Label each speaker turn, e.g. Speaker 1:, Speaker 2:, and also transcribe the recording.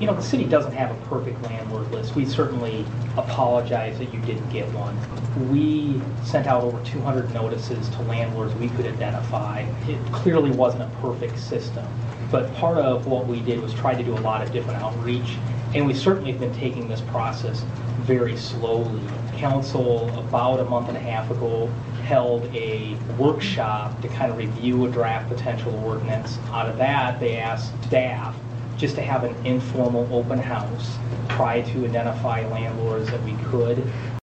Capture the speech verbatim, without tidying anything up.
Speaker 1: you know, the city doesn't have a perfect landlord list. We certainly apologize that you didn't get one. We sent out over two hundred notices to landlords we could identify. It clearly wasn't a perfect system, but part of what we did was try to do a lot of different outreach, and we certainly have been taking this process very slowly. Council, about a month and a half ago, held a workshop to kind of review a draft potential ordinance. Out of that, they asked staff just to have an informal open house, try to identify landlords that we could.